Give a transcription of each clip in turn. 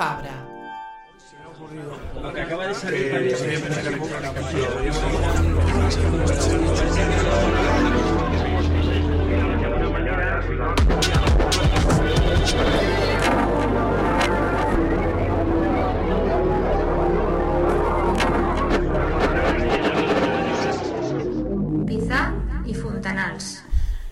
Fabra. Lo que acaba de salir Pizza y Fontanals.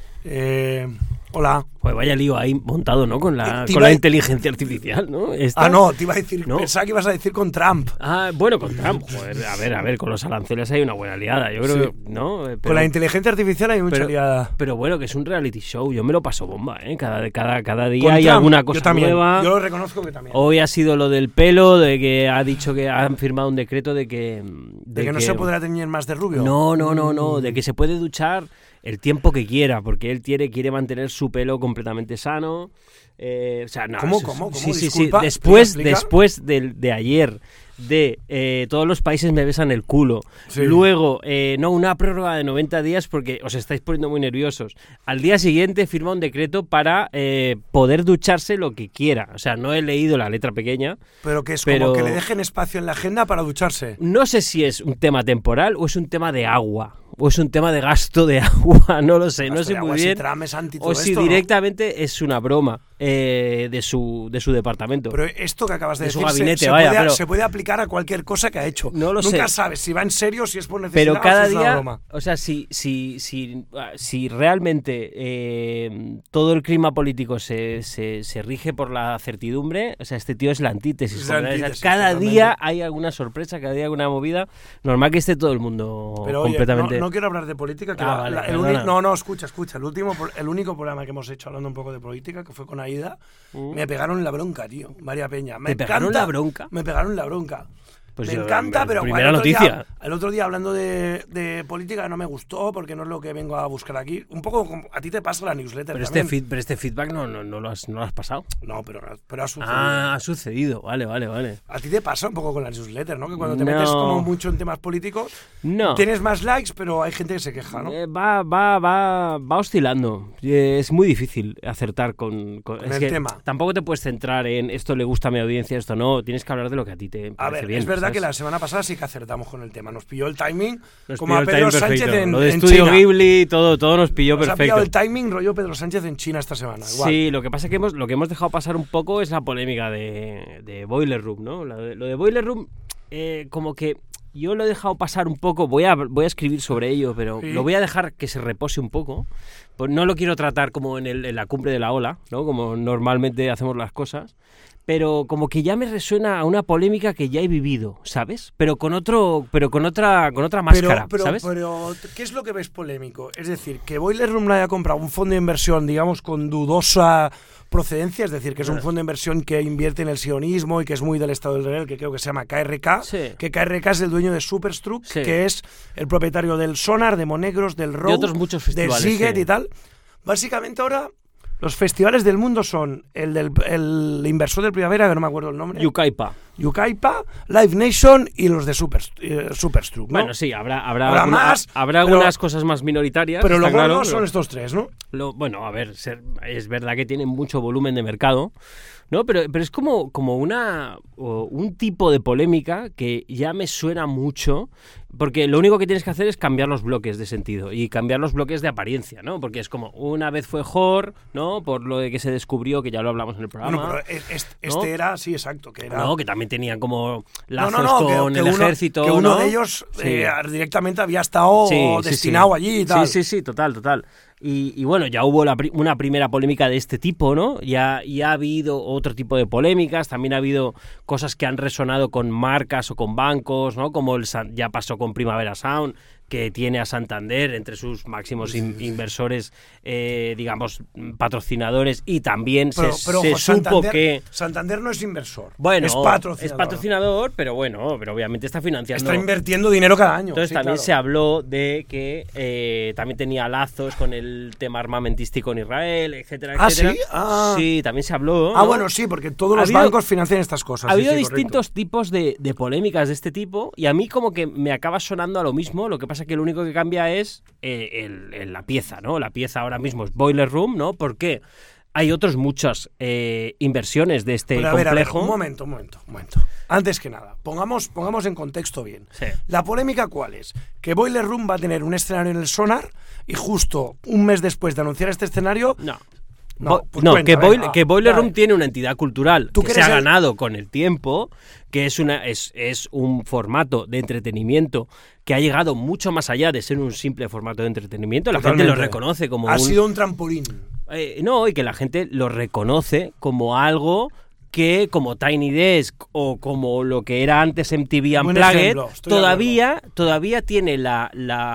Hola. Pues vaya lío ahí montado, ¿no? Con la inteligencia artificial, ¿no? No, te iba a decir, ¿no? Pensaba que ibas a decir con Trump. Bueno, con Trump. Joder, a ver, con los aranceles hay una buena liada, yo creo Sí. que, ¿no? Pero, Con la inteligencia artificial hay mucha liada. Pero bueno, que es un reality show, yo me lo paso bomba, ¿eh? Cada día Con hay Trump, alguna cosa yo también, nueva. Yo lo reconozco que también. Hoy ha sido lo del pelo, de que ha dicho que han firmado un decreto de que no se podrá teñir más de rubio. No, de que se puede duchar el tiempo que quiera, porque él quiere mantener su pelo completamente sano. O sea, no, ¿Cómo? Sí. Disculpa, Después de ayer, todos los países me besan el culo. Sí. Luego, una prórroga de 90 días porque os estáis poniendo muy nerviosos. Al día siguiente firma un decreto para poder ducharse lo que quiera. O sea, no he leído la letra pequeña. Pero que es como que le dejen espacio en la agenda para ducharse. No sé si es un tema temporal o es un tema de agua. O es un tema de gasto de agua, no lo sé, no sé muy bien. O si directamente es una broma de su departamento. Pero esto que acabas de decir su gabinete, se puede aplicar a cualquier cosa que ha hecho. No lo sé. Nunca sabes si va en serio, si es por necesidad pero cada o si es una día, broma. o sea, si realmente todo el clima político se rige por la certidumbre, o sea, este tío es la antítesis. Cada día hay alguna sorpresa, cada día hay alguna movida. Normal que esté todo el mundo pero, completamente... Oye, no quiero hablar de política. Escucha. El único programa que hemos hecho hablando un poco de política, que fue con Aida, me pegaron la bronca, tío. María Peña. ¿Te pegaron la bronca? Me pegaron la bronca. Pues me encanta, pero primera noticia. El otro día hablando de política no me gustó porque no es lo que vengo a buscar aquí. Un poco como a ti te pasa la newsletter pero también. Pero este feedback no lo has pasado. No, pero ha sucedido. Ah, ha sucedido. Vale. A ti te pasa un poco con la newsletter, ¿no? Que cuando te metes como mucho en temas políticos, tienes más likes, pero hay gente que se queja, ¿no? Va oscilando. Es muy difícil acertar con el tema. Tampoco te puedes centrar en esto le gusta a mi audiencia, esto no. Tienes que hablar de lo que a ti te parece bien. Es verdad, ¿sabes? que la semana pasada sí que acertamos con el tema. Nos pilló el timing, nos como a Pedro Sánchez en lo de en Estudio China. Ghibli, todo nos pilló nos perfecto. Ha pillado el timing rollo Pedro Sánchez en China esta semana. Igual. Sí, lo que pasa es que lo que hemos dejado pasar un poco es la polémica de Boiler Room, ¿no? Lo de Boiler Room, como que yo lo he dejado pasar un poco, voy a escribir sobre ello, pero lo voy a dejar que se repose un poco. Pues no lo quiero tratar como en la cumbre de la ola, ¿no? Como normalmente hacemos las cosas. Pero como que ya me resuena a una polémica que ya he vivido, ¿sabes? Pero con otra máscara, ¿sabes? Pero, ¿qué es lo que ves polémico? Es decir, que Boiler Room la haya comprado un fondo de inversión, digamos, con dudosa procedencia, es decir, que es un fondo de inversión que invierte en el sionismo y que es muy del Estado de Israel, que creo que se llama KRK, que KRK es el dueño de Superstruck, que es el propietario del Sonar, de Monegros, del Row, de otros muchos festivales, de Siget y tal. Básicamente ahora los festivales del mundo son el inversor del Primavera, que no me acuerdo el nombre. Yucaipa, Live Nation y los de Superstruck, ¿no? Bueno, sí, habrá algunas cosas más minoritarias. Pero los gordos son estos tres, ¿no? Bueno, a ver, es verdad que tienen mucho volumen de mercado, ¿no? Pero es como un tipo de polémica que ya me suena mucho, porque lo único que tienes que hacer es cambiar los bloques de sentido y cambiar los bloques de apariencia, ¿no? Porque es como, una vez fue Hor, ¿no? Por lo de que se descubrió, que ya lo hablamos en el programa. Bueno, pero ¿no? Era, sí, exacto, que era... No, que también tenían como lazos con el ejército, que uno de ellos directamente había estado destinado allí y tal. Sí, total. Y bueno, ya hubo una primera polémica de este tipo, ¿no? Ya ha habido otro tipo de polémicas, también ha habido cosas que han resonado con marcas o con bancos, ¿no? Como ya pasó con Primavera Sound, que tiene a Santander entre sus máximos inversores, digamos, patrocinadores, y también se supo que... Santander no es inversor, bueno, es patrocinador. Es patrocinador, pero obviamente está financiando. Está invirtiendo dinero cada año. Entonces también se habló de que también tenía lazos con el tema armamentístico en Israel, etcétera, etcétera. ¿Sí? Sí, también se habló, ¿no? Bueno, sí, porque todos los bancos financian estas cosas. Ha habido distintos tipos de polémicas de este tipo, y a mí como que me acaba sonando a lo mismo. Lo que pasa que lo único que cambia es la pieza, ¿no? La pieza ahora mismo es Boiler Room, ¿no? ¿Por qué? hay otras muchas inversiones de este Pero complejo. Un momento. Antes que nada, pongamos en contexto bien. Sí. ¿La polémica cuál es? Que Boiler Room va a tener un escenario en el Sonar y justo un mes después de anunciar este escenario... Pues cuenta, que Boiler Room tiene una entidad cultural que se ha ganado con el tiempo, que es un formato de entretenimiento que ha llegado mucho más allá de ser un simple formato de entretenimiento. La gente lo reconoce como ha sido un trampolín. Y que la gente lo reconoce como algo que, como Tiny Desk o como lo que era antes MTV Unplugged, todavía tiene la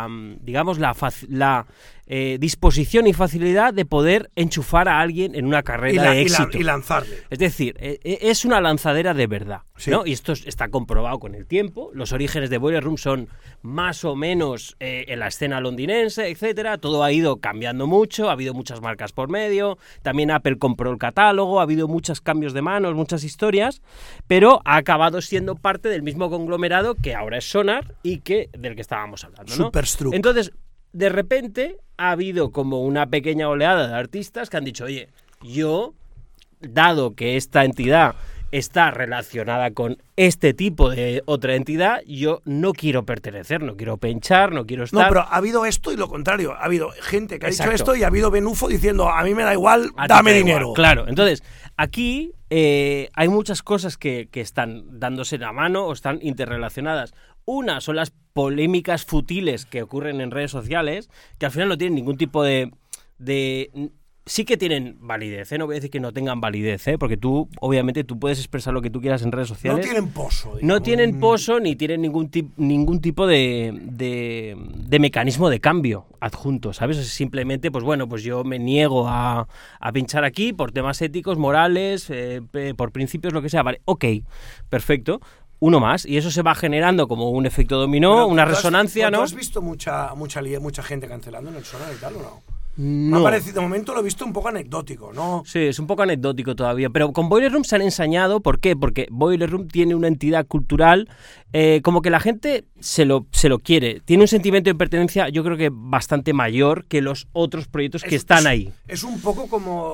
disposición y facilidad de poder enchufar a alguien en una carrera de éxito. Y lanzarle. Es decir, es una lanzadera de verdad, sí. ¿no? Y esto está comprobado con el tiempo. Los orígenes de Boiler Room son más o menos en la escena londinense, etcétera. Todo ha ido cambiando mucho, ha habido muchas marcas por medio. También Apple compró el catálogo, ha habido muchos cambios de manos, muchas historias, pero ha acabado siendo parte del mismo conglomerado que ahora es Sonar y del que estábamos hablando, ¿no? Superstruck. Entonces, de repente ha habido como una pequeña oleada de artistas que han dicho, oye, yo, dado que esta entidad está relacionada con este tipo de otra entidad, yo no quiero pertenecer, no quiero pinchar, no quiero estar... No, pero ha habido esto y lo contrario. Ha habido gente que ha dicho esto y ha habido Benufo diciendo, a mí me da igual, dame dinero. Claro, entonces, aquí hay muchas cosas que están dándose la mano o están interrelacionadas. Una son las polémicas futiles que ocurren en redes sociales, que al final no tienen ningún tipo de sí que tienen validez, no voy a decir que no tengan validez, porque tú, obviamente, tú puedes expresar lo que tú quieras en redes sociales. No tienen pozo. Digamos. No tienen pozo ni tienen ningún tipo de mecanismo de cambio adjunto, ¿sabes? Es simplemente, pues bueno, pues yo me niego a pinchar aquí por temas éticos, morales, por principios, lo que sea. Vale, ok, perfecto. Uno más, y eso se va generando como un efecto dominó, pero una resonancia, ¿no? ¿Tú has visto mucha gente cancelando en el Sonar y tal o no? No. Me ha parecido, de momento lo he visto un poco anecdótico, ¿no? Sí, es un poco anecdótico todavía, pero con Boiler Room se han ensañado. ¿Por qué? Porque Boiler Room tiene una entidad cultural como que la gente se lo quiere. Tiene un sentimiento de pertenencia, yo creo que bastante mayor que los otros proyectos que están ahí. Es un poco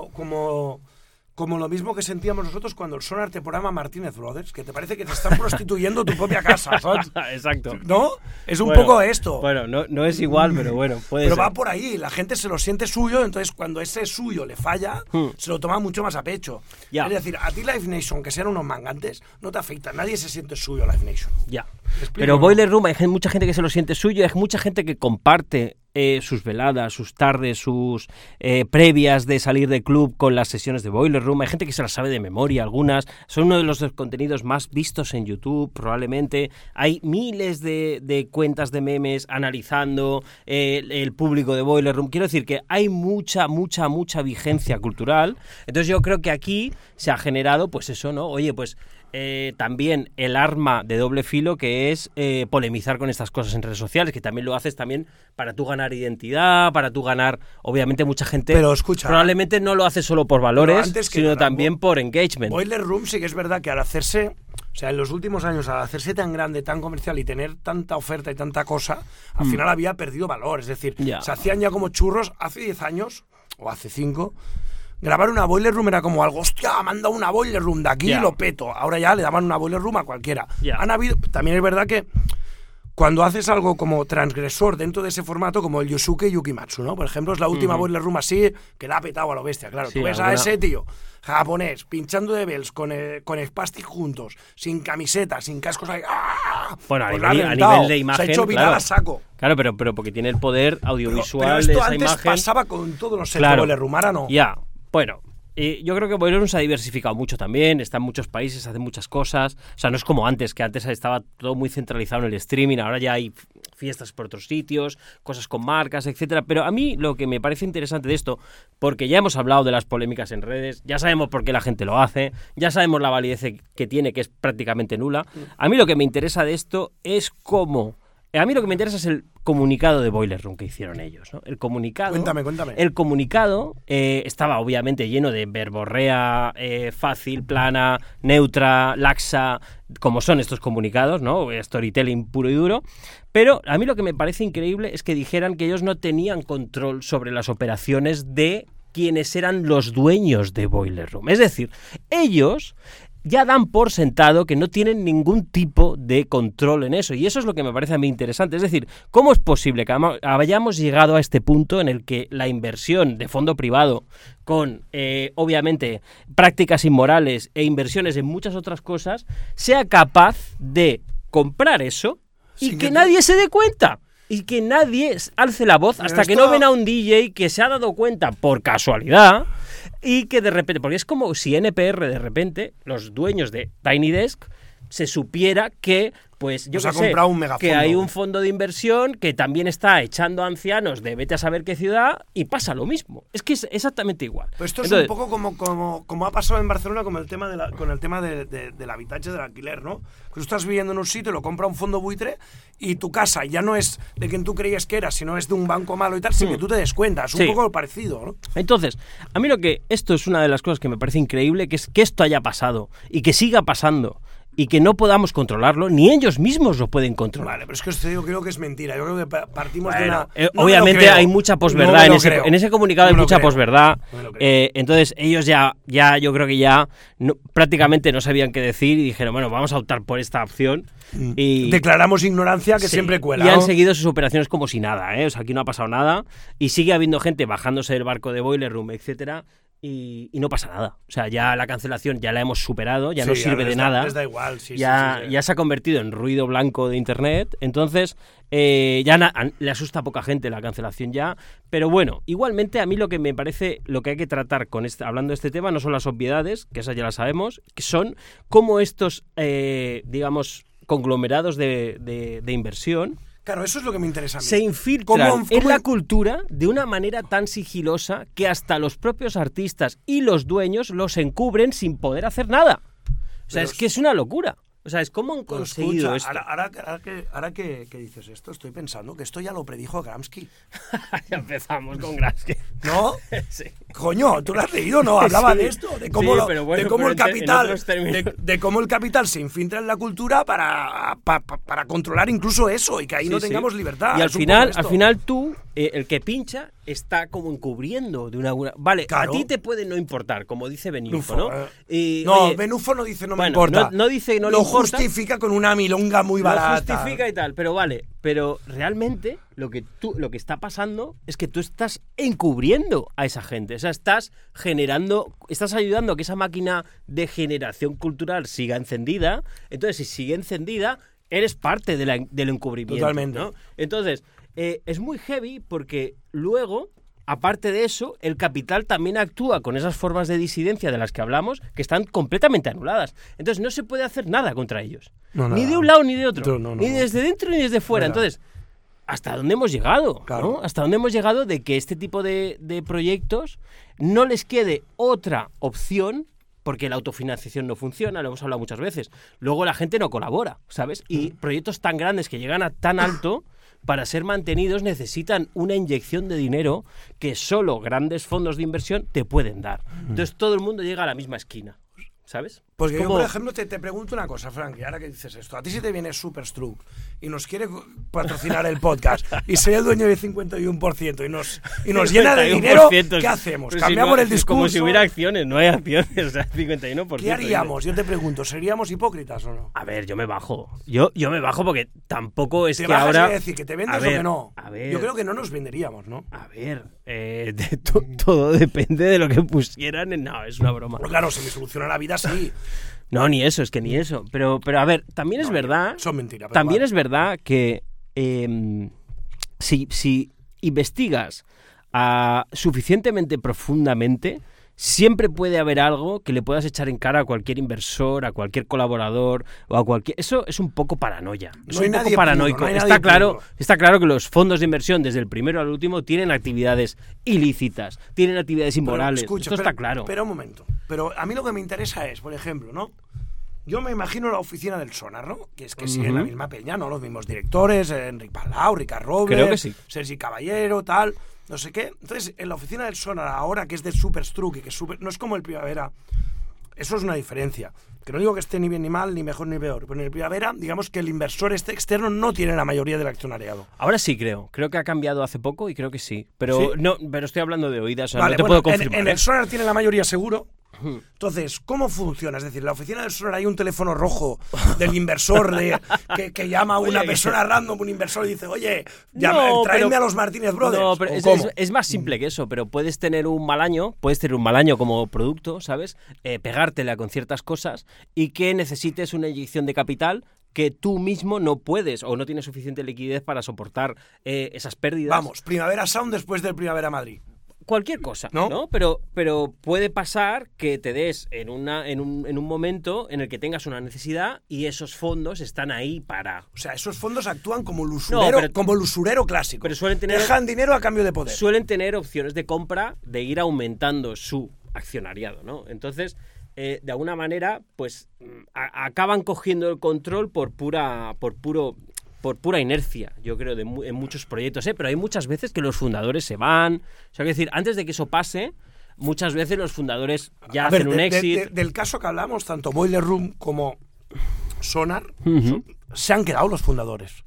como lo mismo que sentíamos nosotros cuando el Sonar te programa Martínez Brothers, que te parece que te están prostituyendo tu propia casa, ¿sabes? Exacto. ¿No? Es un poco esto. Bueno, no es igual, pero bueno, puede ser. Pero va por ahí, la gente se lo siente suyo, entonces cuando ese suyo le falla, se lo toma mucho más a pecho. Ya. Es decir, a ti Live Nation, que sean unos mangantes, no te afecta, nadie se siente suyo Live Nation. Ya. Pero Boiler Room, hay mucha gente que se lo siente suyo, hay mucha gente que comparte sus veladas, sus tardes, sus previas de salir de club con las sesiones de Boiler Room. Hay gente que se las sabe de memoria, algunas. Son uno de los contenidos más vistos en YouTube, probablemente. Hay miles de cuentas de memes analizando el público de Boiler Room. Quiero decir que hay mucha vigencia cultural. Entonces yo creo que aquí se ha generado, pues eso, ¿no? Oye, pues... también el arma de doble filo que es polemizar con estas cosas en redes sociales, que también lo haces también para tú ganar identidad, para tú ganar, obviamente mucha gente pero escucha, probablemente no lo hace solo por valores, sino también por engagement. Boiler Room sí que es verdad que al hacerse, o sea, en los últimos años, al hacerse tan grande, tan comercial y tener tanta oferta y tanta cosa, al final había perdido valor, es decir, se hacían ya como churros hace 10 años, o hace 5. Grabar una Boiler Room era como algo, hostia, me han dado una Boiler Room de aquí y lo peto. Ahora ya le daban una Boiler Room a cualquiera. También es verdad que cuando haces algo como transgresor dentro de ese formato, como el Yusuke Yukimatsu, ¿no? Por ejemplo, es la última Boiler Room así que la ha petado a lo bestia. Claro, tú ves a ese tío japonés pinchando de bells con Spastic juntos, sin camiseta, sin cascos ahí. ¡Ah! Bueno, pues a nivel de imagen, se ha hecho viral a saco. Claro, pero porque tiene el poder audiovisual pero de esa antes imagen. Pasaba con todos los sets de Boiler Room, ahora no. Bueno, yo creo que Boiler Room se ha diversificado mucho también, está en muchos países, hace muchas cosas. O sea, no es como antes, que antes estaba todo muy centralizado en el streaming, ahora ya hay fiestas por otros sitios, cosas con marcas, etcétera. Pero a mí lo que me parece interesante de esto, porque ya hemos hablado de las polémicas en redes, ya sabemos por qué la gente lo hace, ya sabemos la validez que tiene, que es prácticamente nula. A mí lo que me interesa de esto es cómo... A mí lo que me interesa es el comunicado de Boiler Room que hicieron ellos, ¿no? El comunicado... Cuéntame. El comunicado estaba obviamente lleno de verborrea fácil, plana, neutra, laxa, como son estos comunicados, ¿no? Storytelling puro y duro. Pero a mí lo que me parece increíble es que dijeran que ellos no tenían control sobre las operaciones de quienes eran los dueños de Boiler Room. Es decir, ellos ya dan por sentado que no tienen ningún tipo de control en eso, y eso es lo que me parece a mí interesante. Es decir, ¿cómo es posible que hayamos llegado a este punto en el que la inversión de fondo privado con, obviamente, prácticas inmorales e inversiones en muchas otras cosas, sea capaz de comprar eso y que nadie se dé cuenta? Y que nadie alce la voz hasta que no ven a un DJ que se ha dado cuenta por casualidad y que de repente, porque es como si NPR de repente, los dueños de Tiny Desk, se supiera que, pues yo qué sé, que hay un fondo de inversión que también está echando a ancianos de vete a saber qué ciudad y pasa lo mismo. Es que es exactamente igual. Pues esto es un poco como ha pasado en Barcelona con el tema del habitatge, del alquiler, ¿no? Que tú estás viviendo en un sitio, lo compra un fondo buitre y tu casa ya no es de quien tú creías que era, sino es de un banco malo y tal, sin que tú te des cuenta. Es un poco parecido, ¿no? Entonces, a mí esto es una de las cosas que me parece increíble, que es que esto haya pasado y que siga pasando. Y que no podamos controlarlo, ni ellos mismos lo pueden controlar. Vale, pero es que esto yo creo que es mentira. Yo creo que partimos de una... obviamente hay mucha posverdad en ese comunicado, hay mucha posverdad. Entonces ellos ya yo creo que ya prácticamente no sabían qué decir y dijeron, bueno, vamos a optar por esta opción. Y declaramos ignorancia que siempre cuela. Y han seguido sus operaciones como si nada, O sea, aquí no ha pasado nada y sigue habiendo gente bajándose del barco de Boiler Room, etcétera. Y no pasa nada. O sea, ya la cancelación ya la hemos superado, ya no sirve de nada. Les da igual, ya se ha convertido en ruido blanco de internet. Entonces, ya le asusta a poca gente la cancelación ya. Pero bueno, igualmente a mí lo que me parece, lo que hay que tratar hablando de este tema, no son las obviedades, que esas ya las sabemos, que son cómo estos, digamos, conglomerados de inversión. Claro, eso es lo que me interesa a mí. Se infiltran en la cultura de una manera tan sigilosa que hasta los propios artistas y los dueños los encubren sin poder hacer nada. O sea, es que es una locura. O sea, es cómo han conseguido esto. Ahora que dices esto, estoy pensando que esto ya lo predijo Gramsci. Ya empezamos con Gramsci. ¿No? Sí. Coño, ¿tú lo has leído? No, hablaba de esto, de cómo, de cómo el capital se infiltra en la cultura para controlar incluso eso y que ahí no tengamos libertad. Y al final tú, el que pincha, está como encubriendo de una... Vale, claro. A ti te puede no importar, como dice Benufo, ¿no? Benufo no dice no me importa. No dice no le lo importa. Justifica con una milonga muy barata. Lo justifica y tal, pero vale. Pero realmente lo que está pasando es que tú estás encubriendo a esa gente. O sea, estás ayudando a que esa máquina de generación cultural siga encendida. Entonces, si sigue encendida, eres parte del encubrimiento. Totalmente. ¿no? Entonces, es muy heavy porque luego, aparte de eso, el capital también actúa con esas formas de disidencia de las que hablamos que están completamente anuladas. Entonces no se puede hacer nada contra ellos. Ni de un lado ni de otro. Ni desde dentro ni desde fuera. Entonces, ¿hasta dónde hemos llegado? Claro. ¿no? ¿Hasta dónde hemos llegado de que este tipo de proyectos no les quede otra opción? Porque la autofinanciación no funciona, lo hemos hablado muchas veces. Luego la gente no colabora, ¿sabes? Y proyectos tan grandes que llegan a tan alto, para ser mantenidos necesitan una inyección de dinero que solo grandes fondos de inversión te pueden dar. Entonces todo el mundo llega a la misma esquina, ¿sabes? Porque yo, por ejemplo, te pregunto una cosa, Frank, y ahora que dices esto, a ti si te viene Superstruck y nos quiere patrocinar el podcast y soy el dueño del 51% y nos llena de dinero, ¿qué hacemos? ¿Cambiamos el discurso? Como si hubiera acciones, no hay acciones, o sea, 51%. ¿Qué haríamos? Yo te pregunto, ¿seríamos hipócritas o no? A ver, yo me bajo. Yo me bajo porque tampoco es ¿te que bajas ahora... y decir que te vendes o que no? A ver, yo creo que no nos venderíamos, ¿no? A ver, todo depende de lo que pusieran. No, es una broma. Pero claro, si me soluciona la vida, sí. No, ni eso, es que ni eso. Pero a ver, también es verdad... Son mentiras. También es verdad que si investigas suficientemente profundamente, siempre puede haber algo que le puedas echar en cara a cualquier inversor, a cualquier colaborador o a cualquier... Eso es un poco paranoia. Es un poco paranoico. Está claro que los fondos de inversión, desde el primero al último, tienen actividades ilícitas, tienen actividades inmorales. Pero, escucha, esto está claro. Pero un momento. Pero a mí lo que me interesa es, por ejemplo, ¿no? Yo me imagino la oficina del Sonar, ¿no? Que es que siguen la misma peña, ¿no? Los mismos directores, Enric Palau, Ricard Robles, creo que sí. Sergi Caballero, tal, no sé qué. Entonces, en la oficina del Sonar ahora, que es de Superstruck y que no es como el Primavera, eso es una diferencia. Que no digo que esté ni bien ni mal, ni mejor ni peor, pero en el Primavera, digamos que el inversor externo no tiene la mayoría del accionariado. Ahora sí creo que ha cambiado hace poco y creo que sí, pero ¿Sí? No, pero estoy hablando de oídas, o sea, Vale, no te bueno, puedo confirmar. en el Sonar tiene la mayoría seguro. Entonces, ¿cómo funciona? Es decir, la oficina del Sonar hay un teléfono rojo del inversor que llama a una persona random, un inversor, y dice, oye, tráeme a los Martínez Brothers. No, pero es más simple que eso, pero puedes tener un mal año como producto, ¿sabes? Pegártela con ciertas cosas y que necesites una inyección de capital que tú mismo no puedes o no tienes suficiente liquidez para soportar esas pérdidas. Vamos, Primavera Sound después del Primavera Madrid. Cualquier cosa, ¿no? Pero puede pasar que te des en un momento en el que tengas una necesidad y esos fondos están ahí para... O sea, esos fondos actúan como el usurero clásico. Pero dejan dinero a cambio de poder. Suelen tener opciones de compra de ir aumentando su accionariado, ¿no? Entonces, de alguna manera, pues acaban cogiendo el control por pura inercia, yo creo, en muchos proyectos, pero hay muchas veces que los fundadores se van. O sea, es decir, antes de que eso pase, muchas veces los fundadores ya hacen un exit. Del caso que hablamos, tanto Boiler Room como Sonar, se han quedado los fundadores.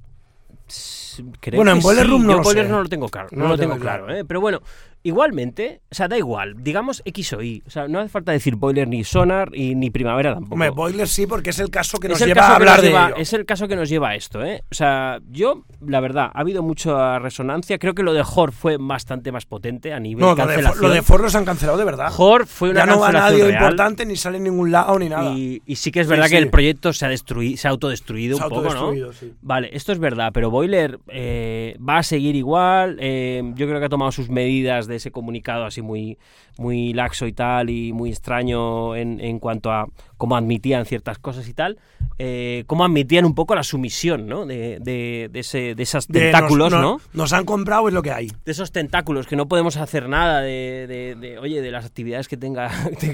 Creo bueno, en Boiler Room no lo sé. Boiler no lo tengo claro. No lo tengo claro. Pero bueno, igualmente, o sea, da igual, digamos X o Y. O sea, no hace falta decir Boiler ni Sonar ni Primavera tampoco. Hombre, Boiler sí, porque es el caso que nos lleva a hablar de ello. Es el caso que nos lleva a esto, O sea, yo, la verdad, ha habido mucha resonancia. Creo que lo de Hor fue bastante más potente a nivel cancelación. Lo de Ford los han cancelado de verdad. Hor fue una cancelación real. Ya no va nadie importante, ni sale en ningún lado, ni nada. Y sí que es verdad que el proyecto se ha autodestruido un poco, ¿no? Sí. Vale, esto es verdad, pero Boiler va a seguir igual. Yo creo que ha tomado sus medidas de ese comunicado así muy, muy laxo y tal, y muy extraño en cuanto a cómo admitían ciertas cosas y tal, cómo admitían un poco la sumisión, ¿no? de esos tentáculos, ¿no? Nos han comprado, es lo que hay. De esos tentáculos, que no podemos hacer nada de las actividades que tenga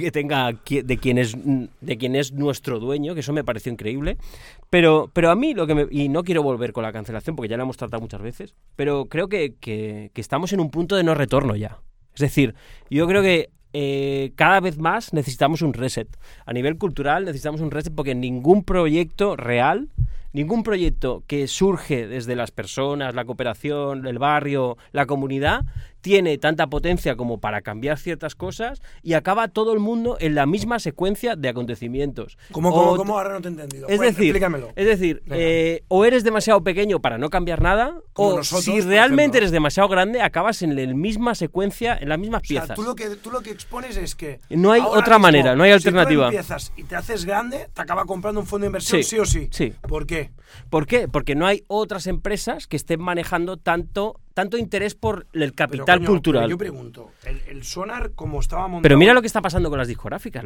de quien es nuestro dueño, que eso me pareció increíble. Pero a mí y no quiero volver con la cancelación porque ya la hemos tratado muchas veces, pero creo que estamos en un punto de no retorno ya. Es decir, yo creo que cada vez más necesitamos un reset. A nivel cultural necesitamos un reset porque ningún proyecto real, ningún proyecto que surge desde las personas, la cooperación, el barrio, la comunidad, tiene tanta potencia como para cambiar ciertas cosas y acaba todo el mundo en la misma secuencia de acontecimientos. ¿Cómo? Ahora no te he entendido. Explícamelo. Es decir, o eres demasiado pequeño para no cambiar nada, como o nosotros, si realmente eres demasiado grande, acabas en la misma secuencia, en las mismas piezas. Tú lo que expones es que no hay otra manera, no hay alternativa. Si tú empiezas y te haces grande, te acaba comprando un fondo de inversión sí o sí. Sí. ¿Por qué? ¿Por qué? Porque no hay otras empresas que estén manejando tanto interés por el capital cultural. Pero yo pregunto, el Sonar, como estaba montado... Pero mira lo que está pasando con las discográficas.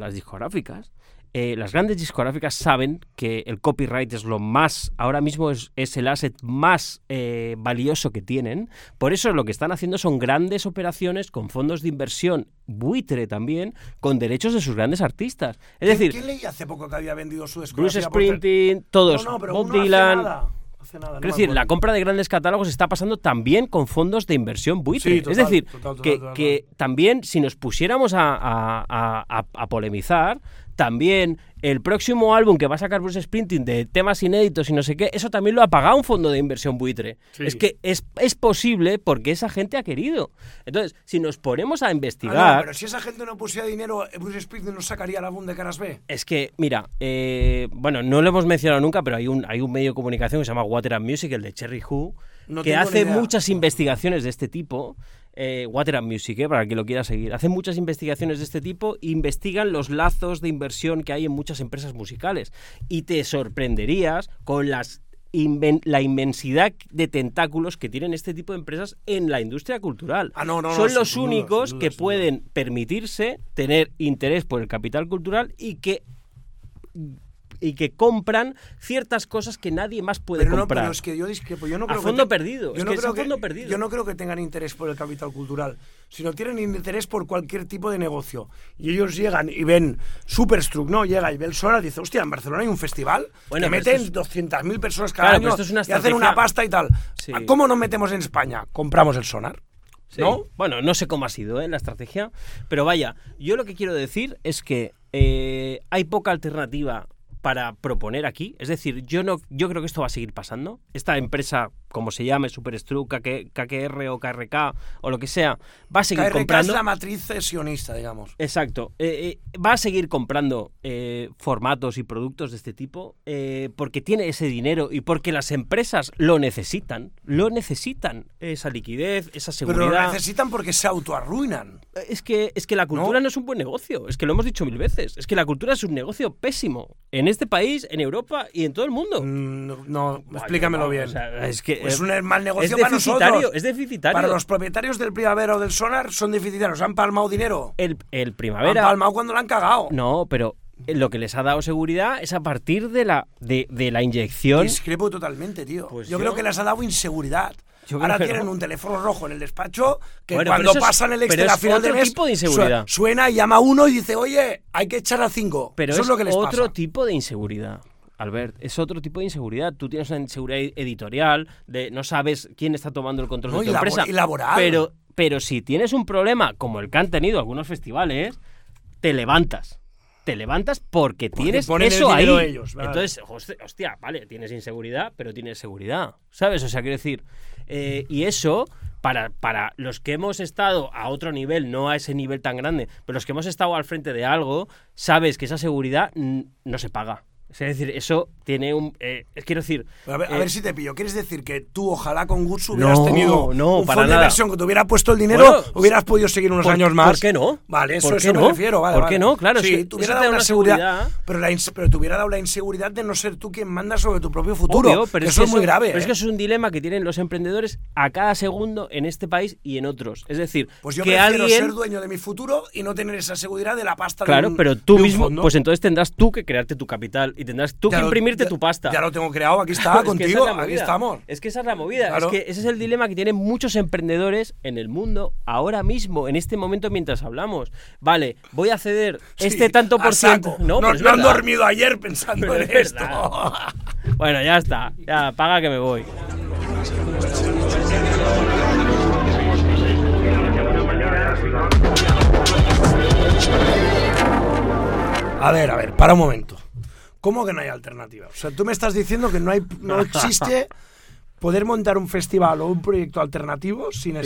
Las grandes discográficas saben que el copyright es lo más, ahora mismo es el asset más valioso que tienen. Por eso lo que están haciendo son grandes operaciones con fondos de inversión buitre también, con derechos de sus grandes artistas. Es decir, ¿quién leí hace poco que había vendido su discografía? Bruce Springsteen, todos, Bob Dylan... Nada, es decir, la compra de grandes catálogos está pasando también con fondos de inversión buitre. Sí, total, es decir, total. que también, si nos pusiéramos a polemizar, también el próximo álbum que va a sacar Bruce Springsteen de temas inéditos y no sé qué, eso también lo ha pagado un fondo de inversión buitre. Sí. Es que es posible porque esa gente ha querido. Entonces, si nos ponemos a investigar... no, pero si esa gente no pusiera dinero, Bruce Springsteen no sacaría el álbum de Caras B. Es que, mira, bueno, no lo hemos mencionado nunca, pero hay un medio de comunicación que se llama Water and Music, el de Cherry Who, que hace muchas investigaciones de este tipo. Water and Music, para el que lo quiera seguir. Hacen muchas investigaciones de este tipo, investigan los lazos de inversión que hay en muchas empresas musicales y te sorprenderías con la inmensidad de tentáculos que tienen este tipo de empresas en la industria cultural. Son los únicos que pueden permitirse tener interés por el capital cultural y que compran ciertas cosas que nadie más puede comprar. Pero es que yo discrepo. Yo no creo fondo perdido. Yo no creo que tengan interés por el capital cultural, sino tienen interés por cualquier tipo de negocio. Y ellos llegan y ven Superstruck, ¿no? Llega y ve el Sonar y dice, hostia, en Barcelona hay un festival que meten 200.000 personas cada año y hacen una pasta y tal. Sí. ¿Cómo nos metemos en España? Compramos el Sonar. Sí. ¿No? Bueno, no sé cómo ha sido la estrategia, pero vaya, yo lo que quiero decir es que hay poca alternativa para proponer aquí. Es decir, yo creo que esto va a seguir pasando. Esta empresa, como se llame, Superstru, KKR o KRK o lo que sea, va a seguir comprando. KRK es la matriz sionista, digamos. Exacto. Va a seguir comprando formatos y productos de este tipo porque tiene ese dinero y porque las empresas lo necesitan. Esa liquidez, esa seguridad. Pero lo necesitan porque se autoarruinan. Es que la cultura no es un buen negocio. Es que lo hemos dicho 1000 veces. Es que la cultura es un negocio pésimo. En este país, en Europa y en todo el mundo. No, explícamelo bien. O sea, es que es un mal negocio para nosotros. Es deficitario. Para los propietarios del Primavera o del Sonar son deficitarios. Han palmado dinero. El Primavera. Han palmado cuando lo han cagado. No, pero lo que les ha dado seguridad es a partir de la inyección. Discrepo totalmente, tío. Pues yo creo que les ha dado inseguridad. Ahora tienen un teléfono rojo en el despacho que cuando pasan el Excel a final de mes tipo de inseguridad. Suena y llama a uno y dice, oye, hay que echar a 5. Pero eso es lo que les pasa. Otro tipo de inseguridad. Albert, es otro tipo de inseguridad. Tú tienes una inseguridad editorial, de no sabes quién está tomando el control de tu empresa. Y laboral. Pero si tienes un problema como el que han tenido algunos festivales, te levantas porque tienes eso ahí. Ellos, ¿vale? Entonces, hostia, vale, tienes inseguridad, pero tienes seguridad, ¿sabes? O sea, quiero decir, y eso, para los que hemos estado a otro nivel, no a ese nivel tan grande, pero los que hemos estado al frente de algo, sabes que esa seguridad no se paga. Es decir, eso tiene un... quiero decir... A ver si te pillo. ¿Quieres decir que tú, ojalá con Gutsu hubieras tenido un para fondo de inversión que te hubiera puesto el dinero, bueno, hubieras podido seguir unos años más? ¿Por qué no? Vale, eso me refiero. Vale, ¿Por qué no? Claro, sí, te hubiera dado una seguridad, pero te hubiera dado la inseguridad de no ser tú quien manda sobre tu propio futuro. Obvio, pero eso es muy grave. Pero es que eso es un dilema que tienen los emprendedores a cada segundo en este país y en otros. Es decir, pues yo que prefiero ser dueño de mi futuro y no tener esa seguridad de la pasta claro, de un pero tú mismo, fondo. pues entonces tendrás tú que crearte tu capital y tendrás tú que imprimirte tu pasta. Ya lo tengo creado, aquí está, contigo, aquí estamos. Es que esa es la movida, claro. Es que ese es el dilema que tienen muchos emprendedores en el mundo ahora mismo, en este momento mientras hablamos. Vale, voy a ceder tanto por ciento. No han dormido ayer pensando en esto. Bueno, ya está, ya paga que me voy. A ver, para un momento. ¿Cómo que no hay alternativa? O sea, tú me estás diciendo que no existe poder montar un festival o un proyecto alternativo sin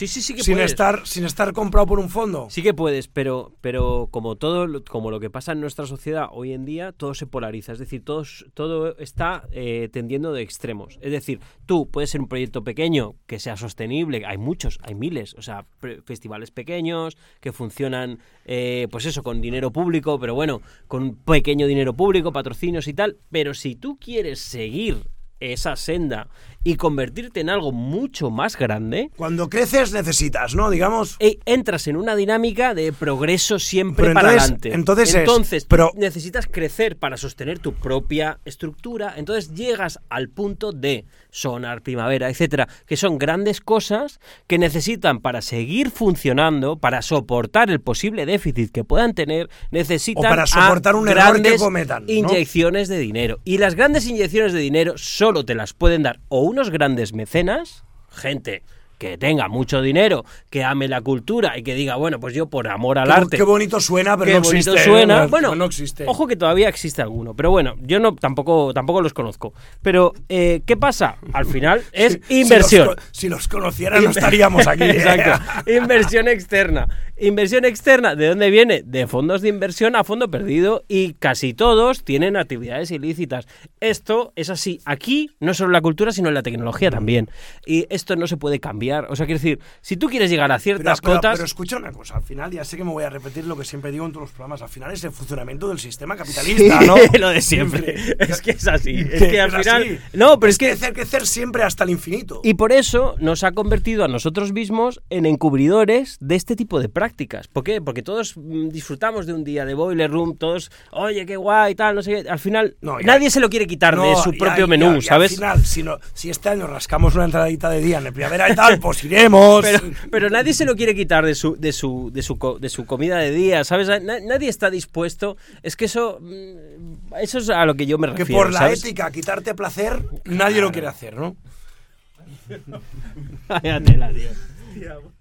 estar comprado por un fondo. Sí que puedes, pero como lo que pasa en nuestra sociedad hoy en día, todo se polariza. Es decir, todo está tendiendo de extremos. Es decir, tú puedes ser un proyecto pequeño que sea sostenible. Hay muchos, hay miles. O sea, festivales pequeños que funcionan, pues eso, con dinero público, pero bueno, con pequeño dinero público, patrocinios y tal. Pero si tú quieres seguir esa senda y convertirte en algo mucho más grande, cuando creces necesitas, ¿no? Digamos, entras en una dinámica de progreso siempre para adelante. Entonces necesitas crecer para sostener tu propia estructura. Entonces llegas al punto de Sonar, Primavera, etcétera, que son grandes cosas que necesitan, para seguir funcionando, para soportar el posible déficit que puedan tener, necesitan o para soportar un error que cometan, ¿no? Inyecciones de dinero. Y las grandes inyecciones de dinero solo te las pueden dar o unos grandes mecenas, gente que tenga mucho dinero, que ame la cultura y que diga, bueno, pues yo por amor al arte. Qué bonito suena, pero qué no existe. Suena. Bueno, no existe. Ojo que todavía existe alguno, pero bueno, yo tampoco los conozco. Pero, ¿qué pasa? Al final es inversión. Si los conocieran no estaríamos aquí. Exacto. Inversión externa. Inversión externa, ¿de dónde viene? De fondos de inversión a fondo perdido, y casi todos tienen actividades ilícitas. Esto es así. Aquí, no solo en la cultura, sino en la tecnología también. Y esto no se puede cambiar. O sea, quiero decir, si tú quieres llegar a ciertas cotas... Pero escucha una cosa, al final, ya sé que me voy a repetir lo que siempre digo en todos los programas, al final es el funcionamiento del sistema capitalista, ¿no? Lo de siempre. Es que es así. Es que al final... Así. No, pero es que... crecer siempre hasta el infinito. Y por eso nos ha convertido a nosotros mismos en encubridores de este tipo de prácticas. ¿Por qué? Porque todos disfrutamos de un día de Boiler Room, todos, oye, qué guay, tal, no sé qué. Al final, nadie se lo quiere quitar de su propio menú, ¿sabes? Al final, si este año rascamos una entradita de día en el Primavera y tal, pues iremos. Pero nadie se lo quiere quitar de su comida de día, ¿sabes? Nadie está dispuesto. Es que eso es a lo que yo me refiero. Que por la ¿sabes? ética, quitarte placer, nadie lo quiere hacer, ¿no? Vaya tela, tío.